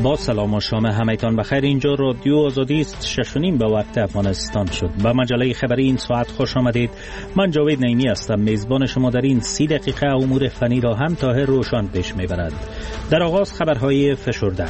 با سلام و شام همگان بخیر. اینجا رادیو آزادی است. 6:30 به وقت افغانستان شد. به مجله خبری این ساعت خوش آمدید. من جاوید نعیمی هستم، میزبان شما در این 30 دقیقه. امور فنی را هم طاهر روشن پیش میبرد. در آغاز خبرهای فشرده.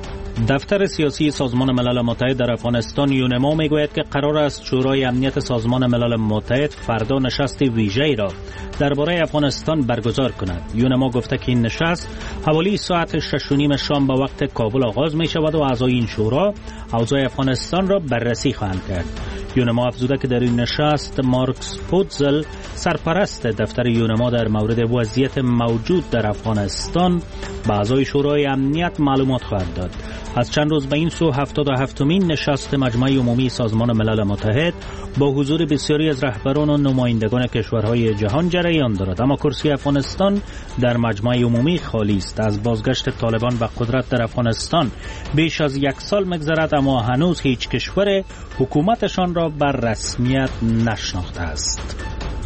دفتر سیاسی سازمان ملل متحد در افغانستان یونما میگوید که قرار است شورای امنیت سازمان ملل متحد فردا نشست ویژه‌ای را درباره افغانستان برگزار کند. یونما گفته که این نشست حوالی ساعت 6:30 شام به وقت کابل آغاز می شود و اعضای این شورا اوضاع افغانستان را بررسی خواهند کرد. یونما افزوده که در این نشست مارکس پوتزل، سرپرست دفتر یونما در مورد وضعیت موجود در افغانستان، به اعضای شورای امنیت معلومات خواهد داد. از چند روز به این سو 77مین نشست مجمع عمومی سازمان ملل متحد با حضور بسیاری از رهبران و نمایندگان کشورهای جهان جریان دارد، اما کرسی افغانستان در مجمع عمومی خالی است. از بازگشت طالبان به قدرت در افغانستان بیش از 1 سال می‌گذرد، اما هنوز هیچ کشور حکومتشان را بر رسمیت نشناخته است.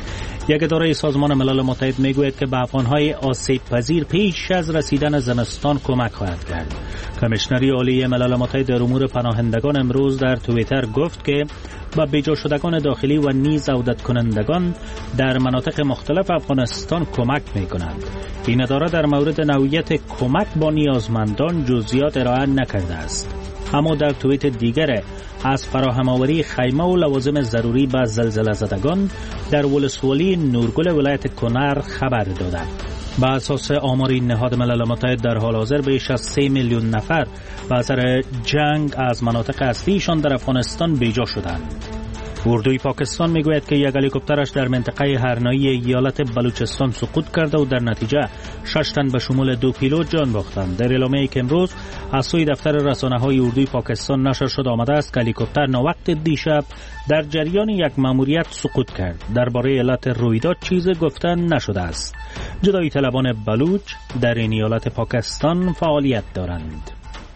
یک اداره سازمان ملل متحد میگوید که به افغانهای آسیب پذیر پیش از رسیدن زمستان کمک خواهد کرد. کمیشنری عالی ملل متحد در امور پناهندگان امروز در توییتر گفت که به بیجا شدگان داخلی و نیز عودت کنندگان در مناطق مختلف افغانستان کمک می‌کند. این اداره در مورد نوعیت کمک با نیازمندان جزئیات ارائه نکرده است، اما در توییت دیگر از فراهم‌آوری خیمه و لوازم ضروری به زلزله زدگان در ولسوالی نورگل ولایت کنر خبر داده. به اساس آمار نهاد ملل متحد در حال حاضر بیش از 3 میلیون نفر به اثر جنگ از مناطق اصلیشان در افغانستان بیجا شدند. اردوی پاکستان میگوید که یک هلیکوپترش در منطقه هرنایی ایالت بلوچستان سقوط کرده و در نتیجه 6 تن به شمول 2 پیلوت جان باختند. در اعلامیه‌ای که امروز از سوی دفتر رسانه‌های اردوی پاکستان نشر شد آمده است که هلیکوپتر ناوقت دیشب در جریان یک ماموریت سقوط کرد. درباره علت رویداد چیزی گفته نشده است. جدایی طلبان بلوچ در این ایالت پاکستان فعالیت دارند.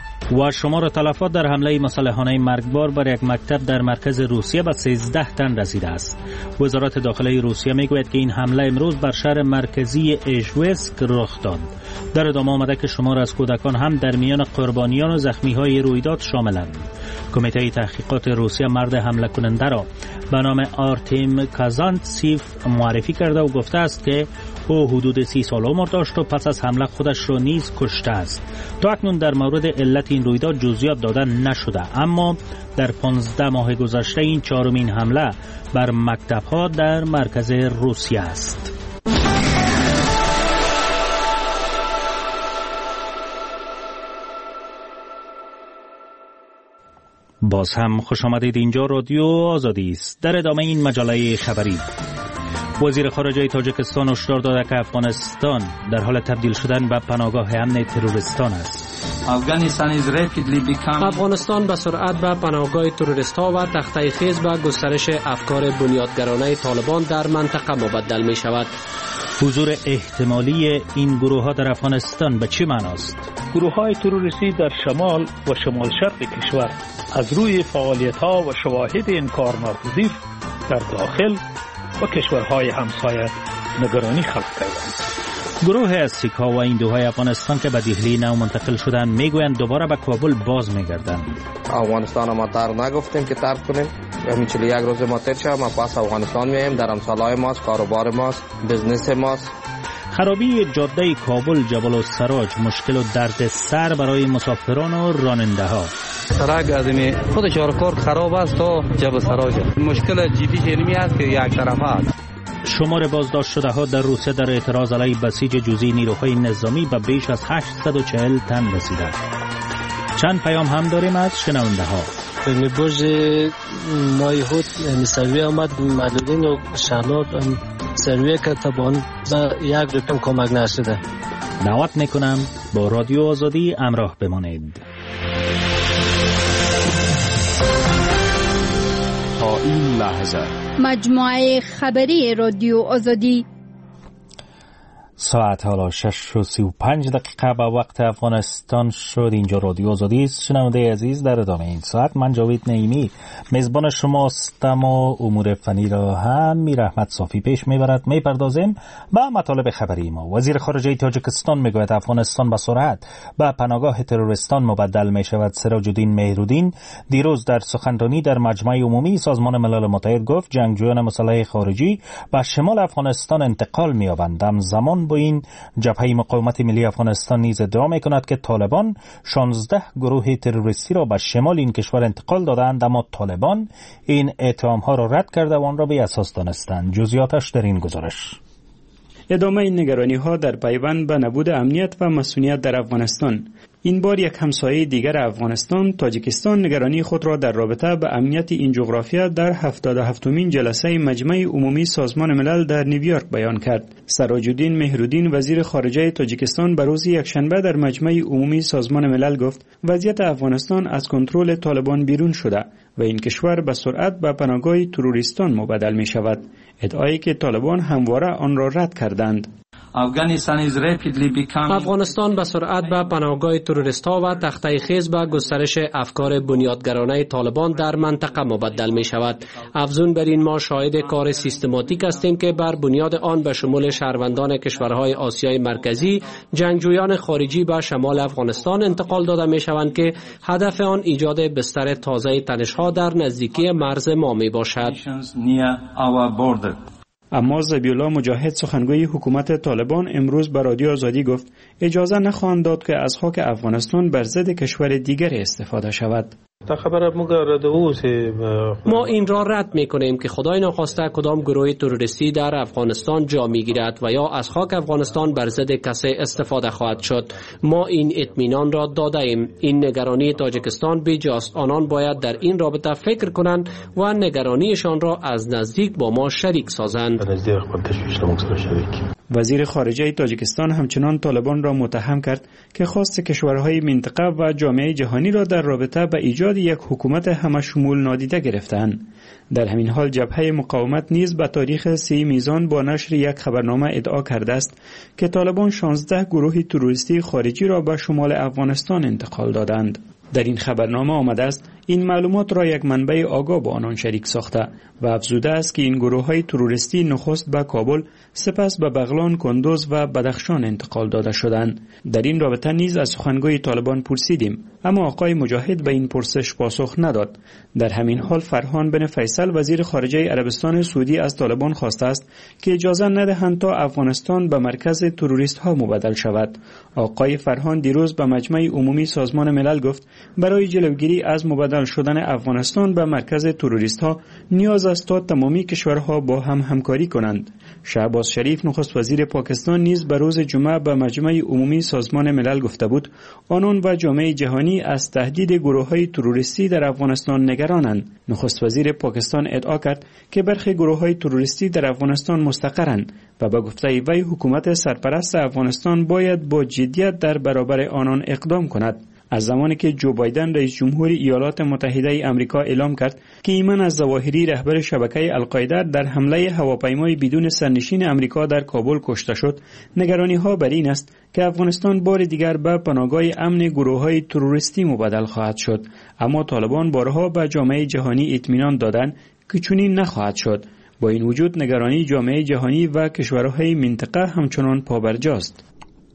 و شمار تلفات در حمله مسلحانه مرگبار بر یک مکتب در مرکز روسیه به 13 تن رسیده است. وزارت داخله روسیه میگوید که این حمله امروز بر شهر مرکزی ایژوسک رخ داد. در ادامه آمده که شمار از کودکان هم در میان قربانیان و زخمی‌های رویداد شاملند. کمیته تحقیقات روسیه مرد حمله کننده را به نام آرتیم کازانتسیف معرفی کرده و گفته است که او حدود 30 سال عمر داشت و پس از حمله خودش را نیز کشته است. تا اکنون در مورد علت این رویداد جزئیات داده نشده، اما در 15 ماه گذشته این 4مین حمله بر مکتب‌ها در مرکز روسیه است. باز هم خوش آمدید. اینجا رادیو آزادی است. در ادامه این مجله خبری، وزیر خارجه تاجیکستان هشدار داده که افغانستان در حال تبدیل شدن به پناهگاه امن تروریستان است. افغانستان به سرعت به پناهگاه تروریست‌ها و تخته خیز به گسترش افکار بنیادگرانه طالبان در منطقه مبدل می شود. حضور احتمالی این گروه‌ها در افغانستان به چه معناست؟ گروه‌های تروریستی در شمال و شمال شرق کشور از روی فعالیت‌ها و شواهد انکارناپذیر در داخل و کشورهای همسایه نگرانی خلق کردند. گروه از سیک‌ها و هندوهای افغانستان که به دهلی نو منتقل شدند میگویند دوباره به کابل باز میگردند. افغانستان ما ترک نگفتیم که ترک کنیم. همین 41 روز ما تیر شد، ما پس افغانستان میایم. در امسالای ماست، کاروبار ماست، بزنس ماست. خرابی جاده کابل جبل السراج مشکل و درد سر برای مسافران و راننده ها. سرک از این خود چهارکار خراب است تا جبل السراج. مشکل جدی اینمی است که یک طرفه است. شمار بازداشت شده ها در روسیه در اعتراض علیه بسیج جزئی نیروهای نظامی به بیش از 840 تن رسیده. چند پیام هم داریم از شنونده ها. می برج مایهود سروی آمد معلولین و شهلات سروی که تبان یک رقم کمک نشده. دعوت میکنم با رادیو آزادی همراه بمانید. تا این لحظه مجموعه خبری رادیو آزادی. ساعت حالا 6:35 به وقت افغانستان شد. اینجا رادیو آزادی است. شنونده عزیز، در ادامه این ساعت من جاوید نعیمی میزبان شماستم و امور فنی را هم میر احمد صافی پیش میبرد. میپردازیم به مطالب خبری ما. وزیر خارجه تاجیکستان میگوید افغانستان به سرعت به پناهگاه تروریستان مبدل میشود. سراج الدین مهرالدین دیروز در سخنرانی در مجمع عمومی سازمان ملل متحد گفت جنگجویان مسلح خارجی به شمال افغانستان انتقال می‌یابند. همزمان با این جبهه مقاومت ملی افغانستان نیز ادعا می‌کند که طالبان 16 گروه تروریستی را به شمال این کشور انتقال دادند، اما طالبان این اتهام‌ها را رد کرده و آن را بی اساس دانستند. جزئیاتش در این گزارش. ادامه این نگرانی‌ها در پیوند به نبود امنیت و مسئولیت در افغانستان. این بار یک همسایه دیگر افغانستان، تاجیکستان، نگرانی خود را در رابطه به امنیت این جغرافیا در 77مین جلسه مجمع عمومی سازمان ملل در نیویورک بیان کرد. سراج الدین مهرالدین وزیر خارجه تاجیکستان به روز یکشنبه در مجمع عمومی سازمان ملل گفت وضعیت افغانستان از کنترل طالبان بیرون شده و این کشور به سرعت به پناهگاه تروریستان مبدل می شود. ادعایی که طالبان همواره آن را رد کردند. افغانستان به سرعت به پناهگاه تروریست‌ها و تخته خیز به گسترش افکار بنیادگرانه طالبان در منطقه مبدل می شود. افزون بر این ما شاهد کار سیستماتیک هستیم که بر بنیاد آن به شمول شهروندان کشورهای آسیای مرکزی جنگجویان خارجی به شمال افغانستان انتقال داده می شوند که هدف آن ایجاد بستر تازه تنش‌ها در نزدیکی مرز ما می باشد. اما ذبیح‌الله مجاهد سخنگوی حکومت طالبان امروز به رادیو آزادی گفت اجازه نخواهند داد که از خاک افغانستان بر ضد کشور دیگر استفاده شود. ما این را رد می کنیم که خدای ناخواسته کدام گروه تروریستی در افغانستان جا می گیرد و یا از خاک افغانستان بر ضد کسی استفاده خواهد شد. ما این اطمینان را داده ایم. این نگرانی تاجیکستان بیجاست. آنان باید در این رابطه فکر کنند و نگرانیشان را از نزدیک با ما شریک سازند. وزیر خارجه تاجیکستان همچنان طالبان را متهم کرد که خواست کشورهای منطقه و جامعه جهانی را در رابطه با ایجاد یک حکومت همشمول نادیده گرفتند. در همین حال جبهه مقاومت نیز به تاریخ 3 میزان با نشر یک خبرنامه ادعا کرده است که طالبان 16 گروه تروریستی خارجی را به شمال افغانستان انتقال دادند. در این خبرنامه آمده است این معلومات را یک منبع آگاه با آنان شریک ساخته و افزوده است که این گروه‌های تروریستی نخست به کابل، سپس به بغلان، کندوز و بدخشان انتقال داده شدند. در این رابطه نیز از سخنگوی طالبان پرسیدیم، اما آقای مجاهد به این پرسش پاسخ نداد. در همین حال فرهان بن فیصل وزیر خارجه عربستان سعودی از طالبان خواسته است که اجازه ندهند تا افغانستان به مرکز تروریست‌ها مبدل شود. آقای فرهان دیروز به مجمع عمومی سازمان ملل گفت برای جلوگیری از مبدل شدن افغانستان به مرکز تروریست‌ها نیاز است تا تمامی کشورها با هم همکاری کنند. شهباز شریف نخست وزیر پاکستان نیز به روز جمعه به مجمع عمومی سازمان ملل گفته بود آنان و جامعه جهانی از تهدید گروه‌های تروریستی در افغانستان نگرانند. نخست وزیر پاکستان ادعا کرد که برخی گروه‌های تروریستی در افغانستان مستقرند و به گفته وی حکومت سرپرست افغانستان باید با جدیت در برابر آنان اقدام کند. از زمانی که جو بایدن رئیس جمهور ایالات متحده آمریکا اعلام کرد که ایمن الظواهری رهبر شبکه القاعده در حمله هواپیمای بدون سرنشین آمریکا در کابل کشته شد، نگرانی‌ها بر این است که افغانستان بار دیگر به پناهگاه امن گروه‌های تروریستی مبدل خواهد شد. اما طالبان بارها به جامعه جهانی اطمینان دادند که چنین نخواهد شد. با این وجود نگرانی جامعه جهانی و کشورهای منطقه همچنان پابرجاست.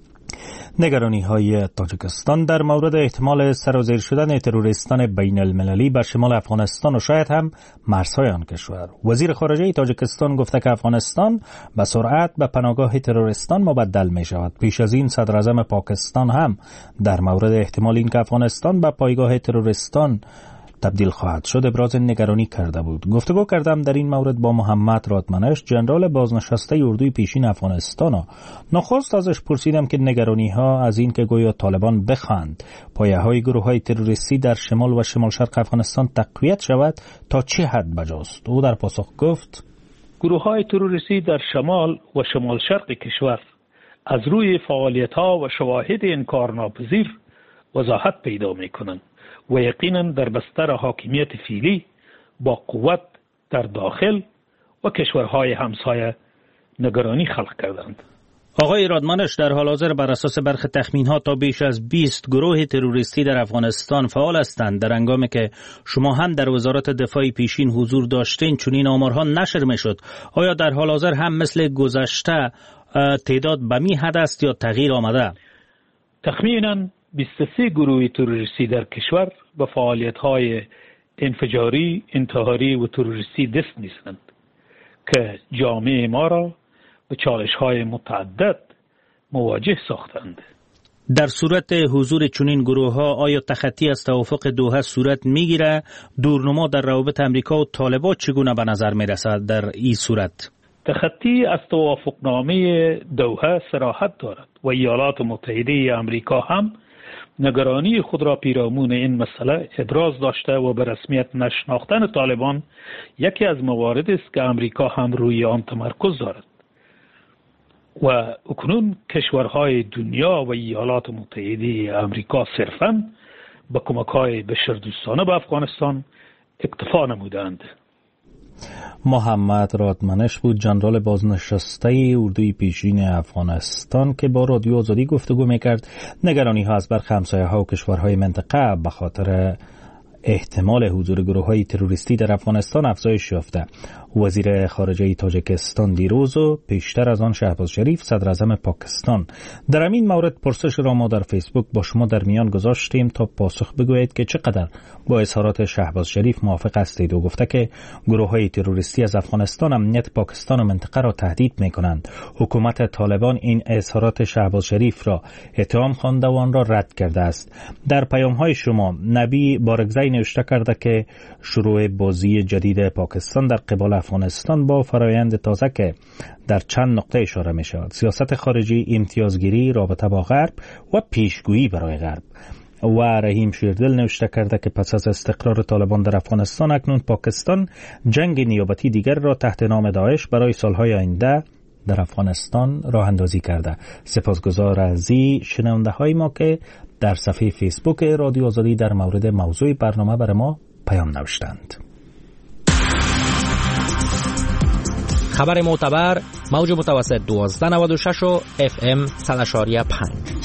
نگرانی‌های تاجیکستان در مورد احتمال سرازیر شدن تروریستان بین المللی به شمال افغانستان و شاید هم مرزهای آن کشور. وزیر خارجه تاجیکستان گفته که افغانستان به سرعت به پناهگاه تروریستان مبدل می شود. پیش از این صدر اعظم پاکستان هم در مورد احتمال اینکه افغانستان به پایگاه تروریستان تبدیل خواهد شد ابراز نگرانی کرده بود. گفتگو کردم در این مورد با محمد رادمنش، ژنرال بازنشسته اردوی پیشین افغانستان. نخست ازش پرسیدم که نگرانی ها از این که گویا طالبان بخواهند پایه های گروه های تروریستی در شمال و شمال شرق افغانستان تقویت شود تا چه حد بجاست. او در پاسخ گفت گروه های تروریستی در شمال و شمال شرق کشور از روی فعالیت ها و شواهد انکارناپذیر وضاحت پیدا می کنند و یقینا در بستر حاکمیت فعلی با قوت در داخل و کشورهای همسایه نگرانی خلق کردند. آقای رادمانش، در حال حاضر بر اساس برخی تخمین‌ها تا بیش از 20 گروه تروریستی در افغانستان فعال هستند. در هنگامی که شما هم در وزارت دفاع پیشین حضور داشتین چنین آمارها نشر می‌شد. آیا در حال حاضر هم مثل گذشته تعداد به می حد است یا تغییر آمده؟ تخمینا 23 گروه تروریستی در کشور به فعالیت‌های انفجاری، انتحاری و تروریستی دست می‌زنند که جامعه ما را به چالش‌های متعدد مواجه ساختند. در صورت حضور چنین گروه‌ها آیا تخطی از توافق دوحه صورت می‌گیرد؟ دورنما در روابط امریکا و طالبان چگونه به نظر می‌رسد در این صورت؟ تخطی از توافقنامه دوحه صراحت دارد و ایالات متحده امریکا هم نگرانی خود را پیرامون این مسئله ابراز داشته و به رسمیت نشناختن طالبان یکی از مواردی است که امریکا هم روی آن تمرکز دارد و اکنون کشورهای دنیا و ایالات متحده امریکا صرفاً به کمک‌های بشردوستانه به افغانستان اکتفا نمودند. محمد رادمانش بود، ژنرال بازنشسته اردوی پیشین افغانستان که با رادیو آزادی گفتگو میکرد. نگرانی ها از برخی همسایه‌ها و کشورهای منطقه به خاطر احتمال حضور گروه‌های تروریستی در افغانستان افزایش یافته. وزیر خارجه تاجیکستان دیروز و پیشتر از آن شهباز شریف صدر اعظم پاکستان در این مورد پرسش را ما در فیسبوک با شما در میان گذاشتیم تا پاسخ بگویید که چقدر با اظهارات شهباز شریف موافق هستید و گفته که گروه‌های تروریستی از افغانستان امنیت پاکستان و منطقه را تهدید می‌کنند. حکومت طالبان این اظهارات شهباز شریف را اتهام خوانده و آن را رد کرده است. در پیام‌های شما نبی بارگزای نوشته کرده که شروع بازی جدید پاکستان در قبال افغانستان با فرایند تازه که در چند نقطه اشاره می شود: سیاست خارجی، امتیازگیری، رابطه با غرب و پیشگویی برای غرب. و رحیم شیردل نوشته کرده که پس از استقرار طالبان در افغانستان اکنون پاکستان جنگ نیابتی دیگر را تحت نام داعش برای سالهای آینده در افغانستان راه اندازی کرده. سپاسگزار از شنونده های ما که در صفحه فیسبوک رادیو آزادی در مورد موضوع برنامه برای ما پیام نوشتند. خبر معتبر، موج متوسط 1296 و FM 100.5.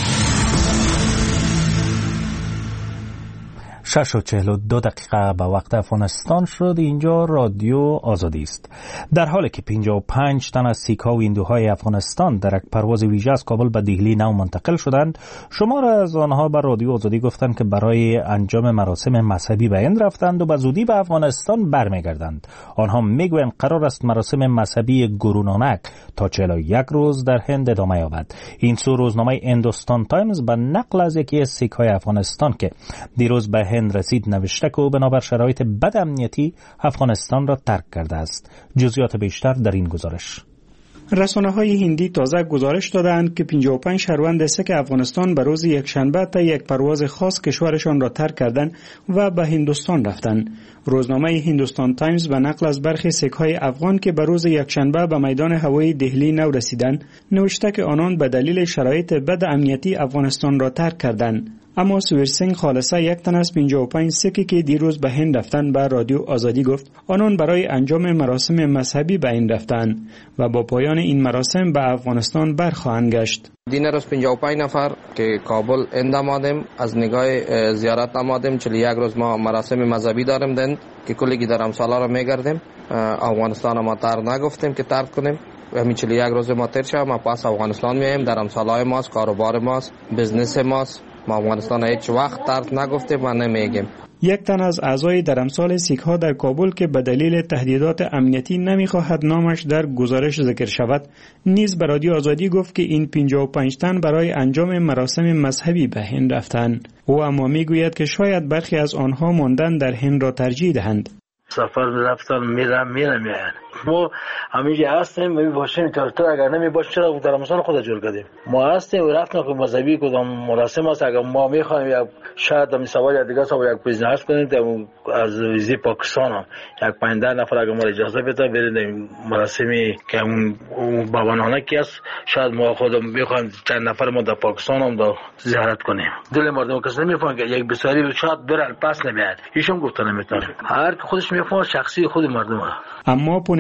6:42 به وقت افغانستان شد. اینجا رادیو آزادی است. در حالی که 55 تن از سیک‌ها و هندوهای افغانستان در یک پرواز ویژه از کابل به دهلی نو منتقل شدند، شمار از آنها به رادیو آزادی گفتند که برای انجام مراسم مذهبی به هند رفتند و به زودی به افغانستان برمیگردند. آنها میگویند قرار است مراسم مذهبی گرونانک تا 41 روز در هند ادامه یابد. این سو روزنامه هندوستان تایمز به نقل از یکی از سیک‌های افغانستان که دیروز به هند رسید نوشته که او بنابر شرایط بد امنیتی افغانستان را ترک کرده است. جزئیات بیشتر در این گزارش. رسانه‌های هندی تازه گزارش دادند که 55 شهروند سیک افغانستان به روز یکشنبه تا یک پرواز خاص کشورشان را ترک کردند و به هندوستان رفتند. روزنامه هندوستان تایمز به نقل از برخی سیک‌های افغان که به روز یکشنبه به میدان هوایی دهلی نو رسیدند نوشته که آنان به دلیل شرایط بد امنیتی افغانستان را ترک کردند. اما سویرسنگ خالصه، یک تن از 55 سیکی که دیروز به هند رفتند، به رادیو آزادی گفت آنان برای انجام مراسم مذهبی به هند رفتند و با پایان این مراسم به افغانستان برخواهند گشت. دین روز 55 نفر که کابل هند آمدیم، از نگاه زیارت آمدیم. 41 روز ما مراسم مذهبی داریم دند که کلی در امسالا را میگردیم. افغانستان ما تر نگفتیم که ترک کنیم. همین 41 روز ما تر شد، ما پاس افغانستان میایم. در امسالای ماست، کاروبار ماست، بزنس ماست. ما افغانستان هیچ وقت ترک نگفتیم و نمیگیم. یک تن از اعضای درمسال سیک‌ها در کابل که به دلیل تهدیدات امنیتی نمیخواهد نامش در گزارش ذکر شود نیز به رادیو آزادی گفت که این 55 تن برای انجام مراسم مذهبی به هند رفتند. او اما میگوید که شاید برخی از آنها ماندن در هند را ترجیح دهند. سفر رفتن میرم میان ما همینجا هستیم. می باشیم تا اگر نمی باشه چرا در مسان خود جور کردیم. ما هستیم و رفتیم که مذهبی کدام مراسم است. اگر ما میخوایم یک شاید می سوال دیگه سوال یک بیزنس کنیم از ویزی پاکستان هم یک 15 نفر اگر ما اجازه بده بریم مراسمی که اون بابانانه کی است، شاید ما خودم میخوایم چند نفر ما در پاکستان هم در زیارت کنیم. دل مردم کس نمیفهمن که یک بسیاری شاید برن پس نمیاد. هیچم گفتن نمیتونه. هر کی خودش میفهمه شخصی خود مردم. اما پونیت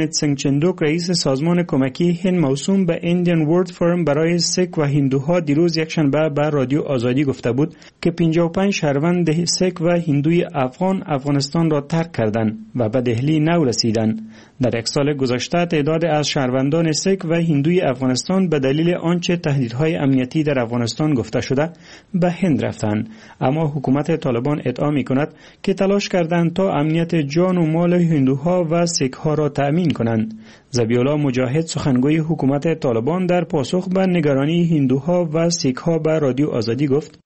امت سنگ چندوک رئیس سازمان کمکی هند موسوم به ایندین ورلد فورم برای سیک و هندوها دیروز یکشنبه به رادیو آزادی گفته بود که 55 شهروند سیک و هندوی افغانستان را ترک کردند و به دهلی نرسیدند. در یک سال گذشته تعداد از شهروندان سیک و هندوی افغانستان به دلیل آنچه تهدیدهای امنیتی در افغانستان گفته شده به هند رفتند، اما حکومت طالبان ادعا می‌کند که تلاش کردند تا امنیت جان و مال هندوها و سیک‌ها را تأمین کنند. ذبیح‌الله مجاهد سخنگوی حکومت طالبان در پاسخ به نگرانی هندوها و سیک‌ها به رادیو آزادی گفت: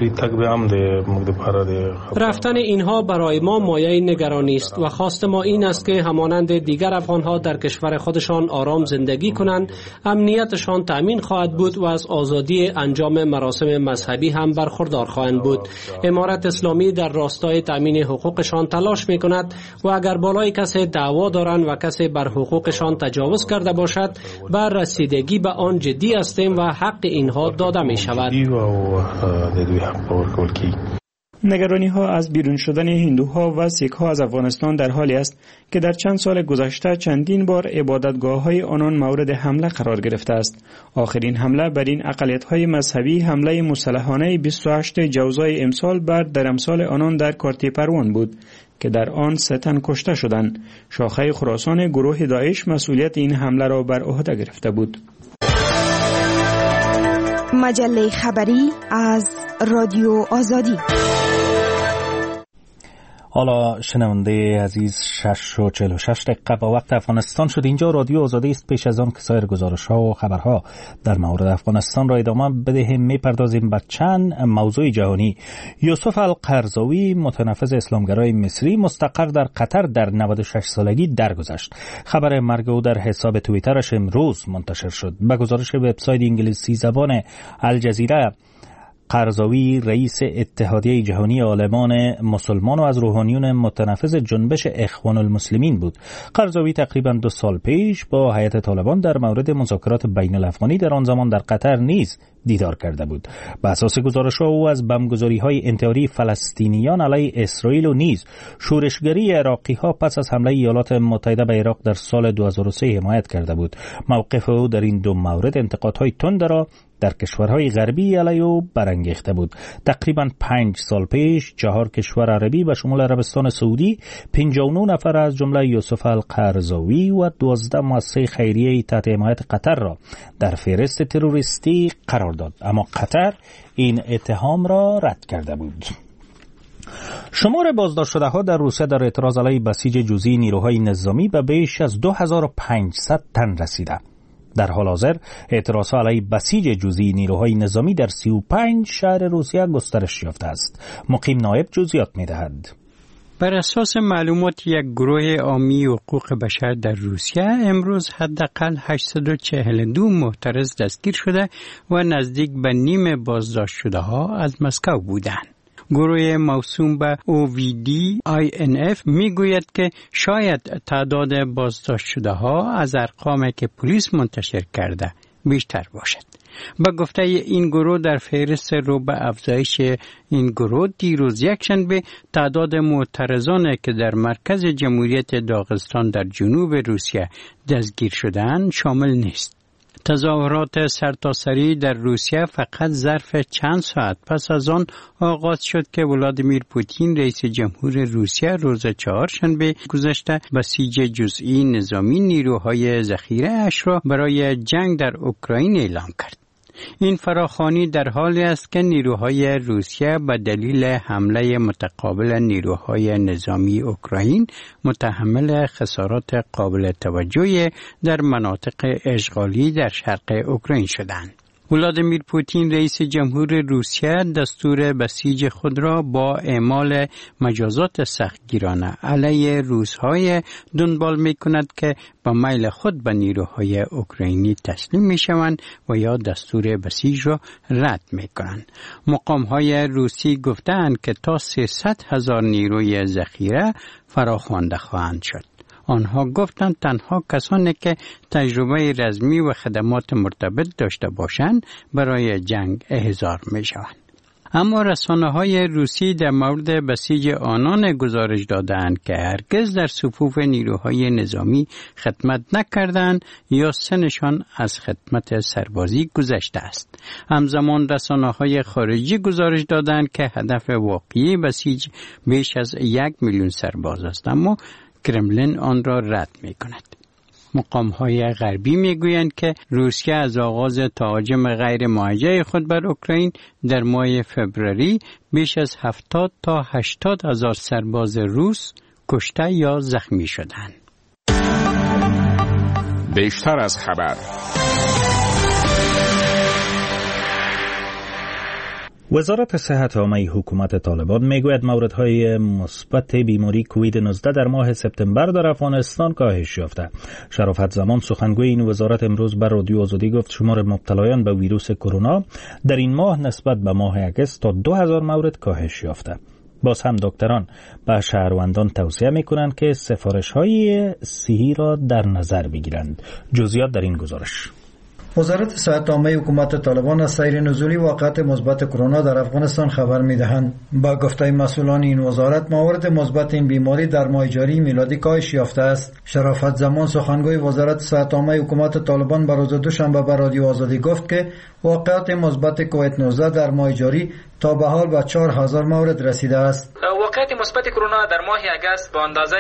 رفتن اینها برای ما مایه نگرانی است و خواست ما این است که همانند دیگر افغانها در کشور خودشان آرام زندگی کنند، امنیتشان تأمین خواهد بود و از آزادی انجام مراسم مذهبی هم برخوردار خواهند بود. امارت اسلامی در راستای تأمین حقوقشان تلاش می کند و اگر بالای کسی دعوا دارند و کسی بر حقوقشان تجاوز کرده باشد، بر رسیدگی به آن جدی هستیم و حق اینها داده می شود. نگرانی ها از بیرون شدن هندوها و سیک ها از افغانستان در حالی است که در چند سال گذشته چندین بار عبادتگاه های آنان مورد حمله قرار گرفته است. آخرین حمله بر این اقلیت های مذهبی حمله مسلحانه 28 جوزای امسال بر درمسال آنان در کارتی پروان بود که در آن 3 تن کشته شدند. شاخه خراسان گروه داعش مسئولیت این حمله را بر عهده گرفته بود. مجله خبری از رادیو آزادی. حالا شنونده عزیز 6:46 با وقت افغانستان شد. اینجا رادیو آزادی است. پیش از آن که سایر گزارش‌ها و خبرها در مورد افغانستان را ادامه بدهیم، می‌پردازیم به چند موضوع جهانی. یوسف القرضاوی متنفذ اسلامگرای مصری مستقر در قطر در 96 سالگی درگذشت. خبر مرگ او در حساب توییترش امروز منتشر شد. به گزارش وبسایت انگلیسی زبان الجزیره، قرضاوی رئیس اتحادیه جهانی عالمان مسلمان و از روحانیون متنفذ جنبش اخوان المسلمین بود. قرضاوی تقریباً 2 سال پیش با هیئت طالبان در مورد مذاکرات بین الافغانی در آن زمان در قطر نیز دیدار کرده بود. به اساس گزارش‌ها او از بمبگذاری‌های انتحاری فلسطینیان علیه اسرائیل و نیز شورشگری عراقی‌ها پس از حمله ایالات متحده به عراق در سال 2003 حمایت کرده بود. موقف او در این 2 مورد انتقادهای تند را در کشورهای غربی علیه او برانگیخته بود. تقریباً 5 سال پیش 4 کشور عربی به شمول عربستان سعودی 59 نفر از جمله یوسف القرضاوی و 12 مؤسسه خیریه تحت حمایت قطر را در فهرست تروریستی قرار داد، اما قطر این اتهام را رد کرده بود. شمار بازداشت شده ها در روسیه در اعتراض علیه بسیج جزئی نیروهای نظامی به بیش از 2500 تن رسیده. در حال حاضر اعتراض علیه بسیج جزئی نیروهای نظامی در 35 شهر روسیه گسترش یافته است. مقیم نایب جزئیات می‌دهد. بر اساس معلومات یک گروه عامی حقوق بشر در روسیه، امروز حداقل 842 معترض دستگیر شده و نزدیک به نیم بازداشت شده ها از مسکو بودند. گروه موسوم به OVD-INF میگوید که شاید تعداد بازداشت شده ها از ارقامی که پلیس منتشر کرده بیشتر باشد. با گفته این گروه در فهرست رو به افزایش این گروه دیروز یکشنبه تعداد معترضانی که در مرکز جمهوریت داغستان در جنوب روسیه دستگیر شدند شامل نیست. تظاهرات سرتاسری در روسیه فقط ظرف چند ساعت پس از آن آغاز شد که ولادیمیر پوتین رئیس جمهور روسیه روز چهارشنبه گذشته بسیج جزئی نظامی نیروهای ذخیره اش را برای جنگ در اوکراین اعلام کرد. این فراخوانی در حالی است که نیروهای روسیه به دلیل حمله متقابل نیروهای نظامی اوکراین متحمل خسارات قابل توجهی در مناطق اشغالی در شرق اوکراین شدند. ولادیمیر پوتین رئیس جمهور روسیه دستور بسیج خود را با اعمال مجازات سختگیرانه علیه روس‌های دنبال می‌کند که با میل خود به نیروهای اوکراینی تسلیم می‌شوند و یا دستور بسیج را رد می‌کنند. مقام‌های روسی گفتند که تا 300,000 نیروی ذخیره فراخوانده خواهند شد. آنها گفتند تنها کسانی که تجربه رزمی و خدمات مرتبط داشته باشند برای جنگ احضار می شوند. اما رسانه‌های روسی در مورد بسیج آنان گزارش دادند که هرگز در صفوف نیروهای نظامی خدمت نکردند یا سنشان از خدمت سربازی گذشته است. همزمان رسانه‌های خارجی گزارش دادند که هدف واقعی بسیج بیش از 1 میلیون سرباز است، اما کرملین آن را رد می‌کند. مقام‌های غربی می‌گویند که روسیه از آغاز تهاجم غیر موجه خود بر اوکراین در ماه فوریه بیش از 70 تا 80 هزار سرباز روس کشته یا زخمی شدند. بیشتر از خبر. وزارت صحت عامه حکومت طالبان میگوید موردهای مثبت بیماری کووید 19 در ماه سپتامبر در افغانستان کاهش یافته. شرافت زمان سخنگوی این وزارت امروز بر رادیو آزادی گفت شمار مبتلایان به ویروس کرونا در این ماه نسبت به ماه اگست تا 2000 مورد کاهش یافته. باز هم دکتران به شهروندان توصیه میکنند که سفارش‌های صحی را در نظر بگیرند. جزئیات در این گزارش. وزارت صحت عامه حکومت طالبان از سیر نزولی واقعات مثبت کرونا در افغانستان خبر می‌دهند. با گفته مسئولان این وزارت موارد مثبت این بیماری در ماه جاری میلادی کاهش یافته است. شرافت زمان سخنگوی وزارت صحت عامه حکومت طالبان بر روز دوشنبه به رادیو آزادی گفت که واقعات مثبت کووید 19 در ماه جاری تا به حال به 4000 مورد رسیده است. واقعات مثبت کرونا در ماه اگست با اندازه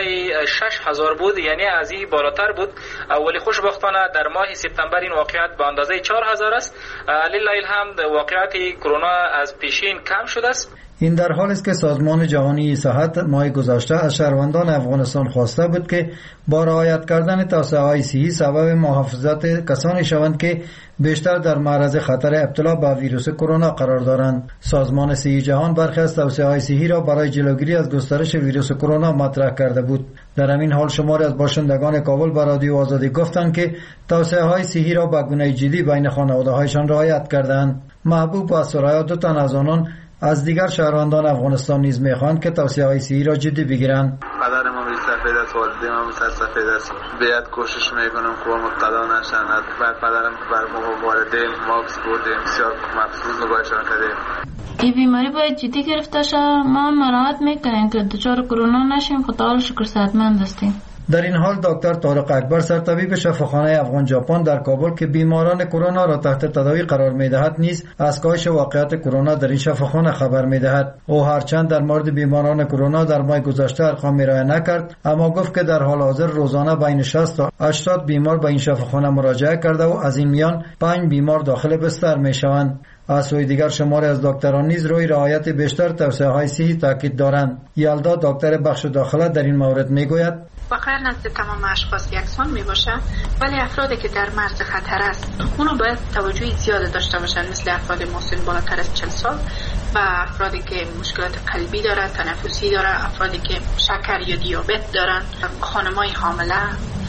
6000 بود، یعنی از این بالاتر بود، ولی خوشبختانه در ماه سپتامبر این واقعات با اندازه 4000 است. لله الحمد واقعات کرونا از پیشین کم شده است. این در حالی است که سازمان جهانی صحت ماه گذشته از شهروندان افغانستان خواسته بود که با رعایت کردن توصیه‌های صحی سبب محافظت کسانی شوند که بیشتر در معرض خطر ابتلا به ویروس کرونا قرار دارند. سازمان صحی جهان برخی از توصیه‌های صحی را برای جلوگیری از گسترش ویروس کرونا مطرح کرده بود. در همین حال شماری از باشندگان کابل به رادیو آزادی گفتند که توصیه‌های صحی را به گونه جدی بین خانواده‌هایشان رعایت کردند. محبوب و سریا دو تن از آنان از دیگر شهروندان افغانستان نیز می‌خواهند که توصیه‌های صحی را جدی بگیرند. پدر ما سفید است، والدین ما سفید است. باید کوشش می‌کنم که مبتلا نشن. بعد پدرم بر ما والدین ماکس بودیم، بسیار مخصوص نگاهشان کردیم. این بیماری باید جدی گرفته شه. ما مراعات می‌کنیم که دچار کرونا نشیم. خدا رو شکر صحتمند هستیم. در این حال دکتر طارق اکبر سرطبیب شفاخانه افغان ژاپن در کابل که بیماران کرونا را تحت تداوی قرار می‌دهد نیز از کاهش واقعات کرونا در این شفاخانه خبر می‌دهد. او هرچند در مورد بیماران کرونا در ماه گذشته ارقام ارائه نکرد، اما گفت که در حال حاضر روزانه بین 60 تا 80 بیمار به این شفاخانه مراجعه کرده و از این میان 5 بیمار داخل بستر می‌شوند. از سوی دیگر شماری از دکتران نیز روی رعایت بیشتر توصیه‌های صحی تاکید دارند. یلدا دکتر بخش داخله در این مورد میگوید واقعا نزد تمام اشخاص یکسان می باشه، ولی افرادی که در مرز خطر است اونو باید توجهی زیاد داشته باشن، مثل افراد مسن بالاتر از 40 سال و افرادی که مشکلات قلبی دارن، تنفسی دارن، افرادی که شکر یا دیابت دارن، خانمای حامله،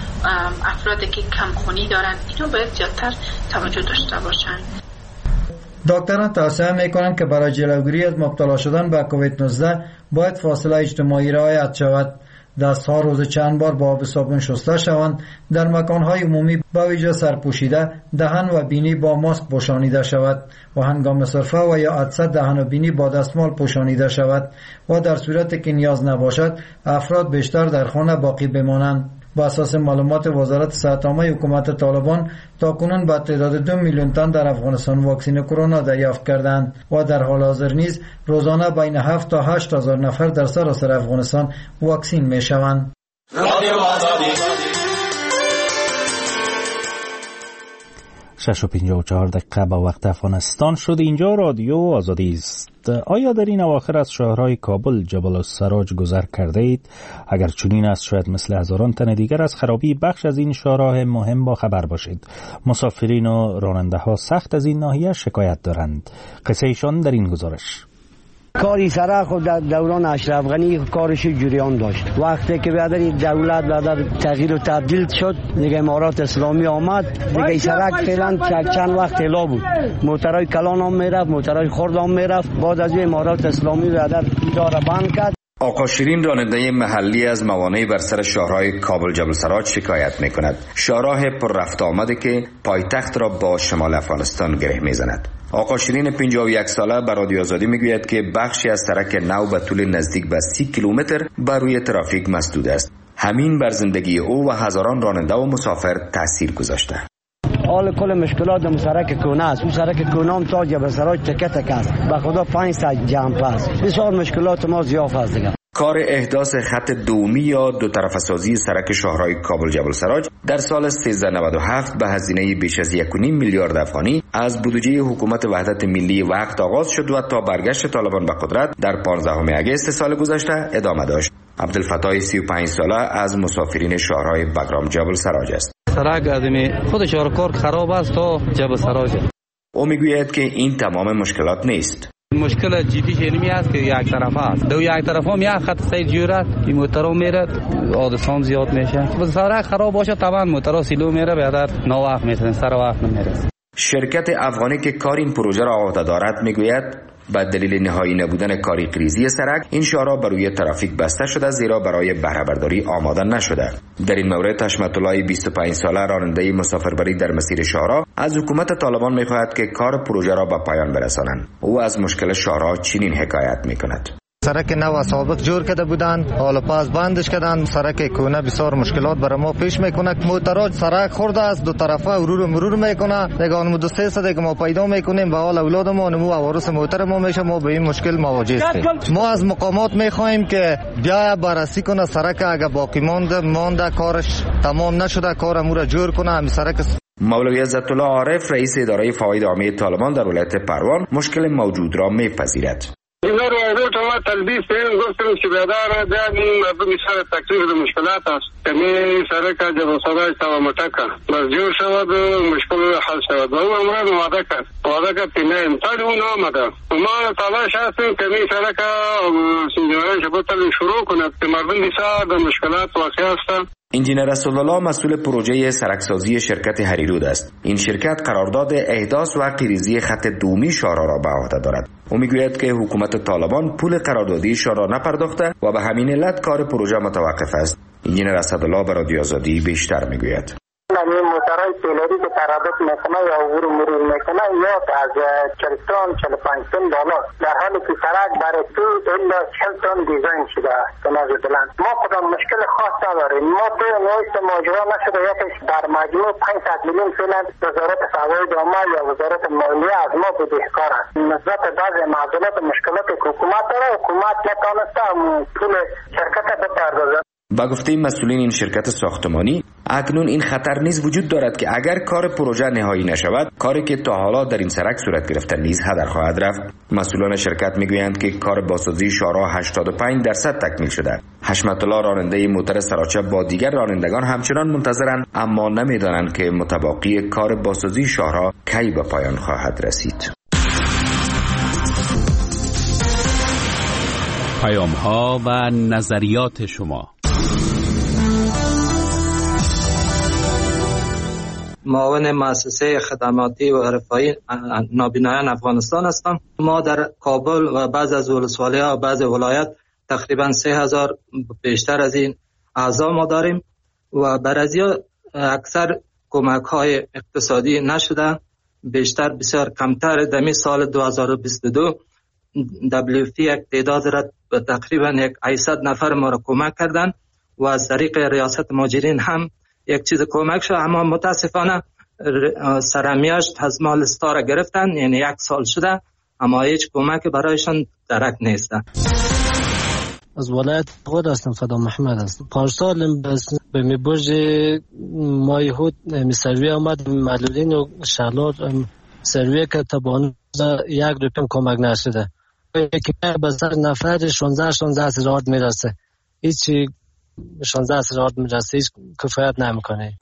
افرادی که کمخونی دارن، اینو باید زیادتر توجه داشته باشن. دکتران توصیه میکنند که برای جلوگیری از مبتلا شدن به کووید 19 باید فاصله اجتماعی رعایت شود. دستها روز چند بار با آب صابون شسته شوند. در مکانهای عمومی با ویژه سرپوشیده دهن و بینی با ماسک پوشانیده شود و هنگام صرفه و یا عطسه دهن و بینی با دستمال پوشانیده شود و در صورتی که نیاز نباشد افراد بیشتر در خانه باقی بمانند. با اساس معلومات وزارت صحت عامه حکومت طالبان تاکنون به تعداد 2 میلیون تن در افغانستان واکسن کرونا دریافت کردند و در حال حاضر نیز روزانه بین 7 تا 8 هزار نفر در سراسر افغانستان واکسن میشوند. 6:54 با وقت افغانستان شد. اینجا رادیو آزادی است. آیا در این اواخر از شهرهای کابل، جبل السراج گذر کرده اید؟ اگر چنین است شاید مثل هزاران تن دیگر از خرابی بخش از این شهرهای مهم با خبر باشید. مسافرین و راننده ها سخت از این ناحیه شکایت دارند. قصه ایشان در این گزارش. کاری سرا خود در دوران اشرف غنی کارش جریان داشت. وقتی که بعد دولت بعد تغییر و تبدیل شد دیگه امارات اسلامی آمد، دیگه سرک فعلا چند وقت الا بود. موترای کلان هم میرفت، موترای خرد هم میرفت. بعد از امارات اسلامی بعد اداره بند کرد. آقا شیرین راننده محلی از موانع بر سر شاهراه کابل جبل سراج شکایت می‌کند. شاهراه پر رفت آمده که پایتخت را با شمال افغانستان گره می‌زند. آقا شیرین 51 ساله به رادیو آزادی میگوید که بخشی از سرک نو به طول نزدیک به 30 کیلومتر بر روی ترافیک مسدود است. همین بر زندگی او و هزاران راننده و مسافر تاثیر گذاشته. حال کل مشکلات در سرک کونه است. اون سرک کونه هم تا جبل سراج تکه تکه است. به خدا 500 جمپ است. بسیار مشکلات ما زیاد است دیگه. کار احداث خط دومی یا دو طرفه سازی سرک شاهراه کابل جبل سراج در سال 1397 به هزینه بیش از 1.5 میلیارد افغانی از بودجه حکومت وحدت ملی وقت آغاز شد و تا برگشت طالبان به قدرت در 15 اگست سال گذشته ادامه داشت. عبدالفتاح 35 ساله از مسافرین شاهراه بگرام جبل سراج است. سرک ادمی خود شاهکار خراب است تا جبل سراج. او میگوید که این تمام مشکلات نیست. مشکل جدی اینمی است که یک طرفه است. دو یک طرف هم یک خط سیر جورت این موترها میره حادثه زیاد میشه. سرک خراب باشه طبعا موترها سیلو میره بهتر نا وقت میتونه سر وقت نمیره. شرکت افغانی که کار این پروژه را عهده دارد میگوید به دلیل نهایی نبودن کاری ریزی سرک این شارع بر روی ترافیک بسته شده زیرا برای بهره برداری آماده نشده. در این مورد حشمت الله 25 ساله راننده مسافربری در مسیر شارع از حکومت طالبان میخواهد که کار پروژه را به پایان برسانند. او از مشکل شارع چنین حکایت میکند. سرک نو سابق جور کرده بودند، حالا پس بندش کردند. سرک کونه بسیار مشکلات برای ما پیش میکنه. موتراج سرک خورده است، دو طرفه مرور میکنه. دیگه اون دو سه ساعته که ما پیدا میکنیم به حال اولادمون و وارث موتر ما میشه، ما به این مشکل مواجه هستیم. ما از مقامات میخوایم که بیا بررسی کنه سرک اگه باقی مونده کارش تمام نشده کارمون را جور کنه. همین سرک مولوی عزت الله عارف رئیس اداره فواید عامه طالبان در ولایت پروان مشکل موجود را میپذیرد. اینا رو ما تلبیس این گفتم که بیادار دادیم بسیار تکلیف د مشکلات است. کمی سرک جبل سراج تا مټکا بس جوړ شود مشکل حل شود. او امر وعده کرد نه امتحان اون آمده. ما تلاش هستیم کمی سرک سنجوری شبتل شروع کند که مردم بسیار د مشکلات واقع هستند. انجینر رسولالله مسئول پروژه سرکسازی شرکت هریرود است. این شرکت قرارداد احداث و قیریزی خط دومی شارع را به عهده دارد. او میگوید که حکومت طالبان پول قراردادی شارع نپرداخته و به همین علت کار پروژه متوقف است. انجینر اسدالله به رادیو آزادی بیشتر میگوید. این موترهای تیلری که ترادف میکنه یا عبور مرور میکنه یا از 40 تن 45 تن بالا، در حالی که سرک برای تو الا 40 تن دیزاین شده است. ما کدام مشکل خاص نداریم. ما تو نویست ماجرا نشده یکیش در مجموع 500 میلیون فعلا وزارت فواید عامه یا وزارت مالیه از ما بدهکار است. نسبت بعضی معضلات و مشکلات که حکومت داره، حکومت نتانسته پول شرکت بپردازد. با گفته مسئولین این شرکت ساختمانی اکنون این خطر نیز وجود دارد که اگر کار پروژه نهایی نشود کاری که تا حالا در این سرک صورت گرفته نیز هدر خواهد رفت. مسئولان شرکت میگویند که کار بازسازی شارع 85% تکمیل شده. حشمت الله راننده موتر سراچه با دیگر رانندگان همچنان منتظرند اما نمیدانند که متباقی کار بازسازی شارع کی به پایان خواهد رسید. پیام‌ها و نظریات شما. معاون مؤسسه خدماتی و رفاهی نابینایان افغانستان هستم. ما در کابل و بعض از ولسوالی‌ها و بعض ولایت تقریبا 3000 بیشتر از این اعضا ما داریم و برای اکثر کمک‌های اقتصادی نشده، بیشتر بسیار کمتر. در سال 2022 WFP یک تعداد را تقریبا 800 نفر ما را کمک کردن و از طریق ریاست مهاجرین هم یک چیز کمک شد، اما متاسفانه سرمیاشت از مال ستا را گرفتن، یعنی 1 سال شده اما هیچ کمک برایشان درک نیست. از ولایت خود هستم، فدا محمد هستم. پارسال به میبرج مایهود سروی آمد، معلولین و شهلات سروی که تبان 1 روپیه کمک نشده. یکی به سر نفر 16 هزار میرسه، هیچی 16 هزار میرسه، هیچ کفایت نمیکنه.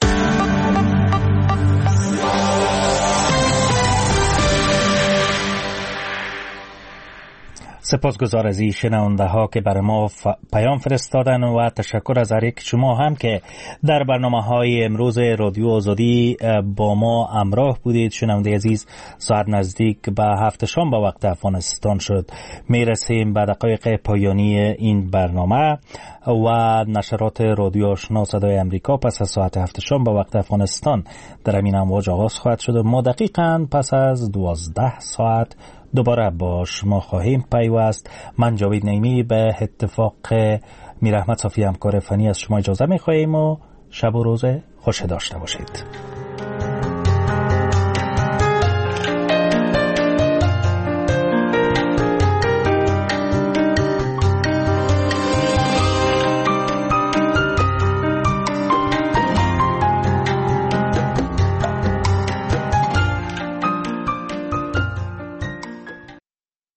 سپاسگزار از این شنونده ها که برای ما پیام فرستادن و تشکر از هر یک شما هم که در برنامه های امروز رادیو آزادی با ما همراه بودید. شنونده عزیز، ساعت نزدیک به 7 شام به وقت افغانستان شد. میرسیم به دقایق پایانی این برنامه و نشرات رادیو آشنا صدای امریکا پس از ساعت 7 شام به وقت افغانستان در همین امواج آغاز خواهد شد. ما دقیقاً پس از 12 ساعت دوباره با شما خواهیم پیوست. من جاوید نعیمی به اتفاق میر احمد صافی همکار فنی از شما اجازه می‌خواهیم و شب و روز خوش داشته باشید.